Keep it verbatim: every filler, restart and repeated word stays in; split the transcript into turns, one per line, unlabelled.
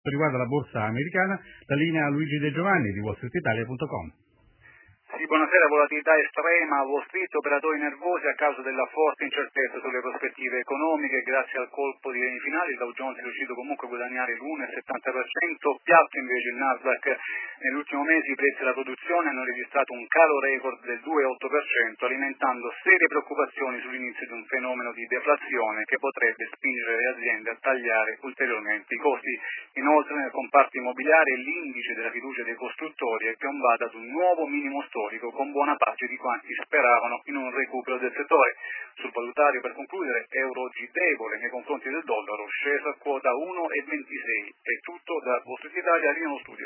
quanto riguarda la borsa americana, la linea a Luigi De Giovanni di wall street italia punto com.
Sì, buonasera. Volatilità estrema a Wall Street, operatori nervosi a causa della forte incertezza sulle prospettive economiche. Grazie al colpo di reni finali il Dow Jones è riuscito comunque a guadagnare l'uno virgola settanta per cento, piatto invece il Nasdaq. Nell'ultimo mese i prezzi della produzione hanno registrato un calo record del due virgola otto per cento, alimentando serie preoccupazioni sull'inizio di un fenomeno di deflazione che potrebbe spingere le aziende a tagliare ulteriormente i costi. Inoltre nel comparto immobiliare l'indice della fiducia dei costruttori è piombato ad un nuovo minimo storico, con buona pace di quanti speravano in un recupero del settore. Sul valutario, per concludere, euro oggi debole nei confronti del dollaro, sceso a quota uno virgola ventisei. È tutto da Wall Street Italia, linea allo studio.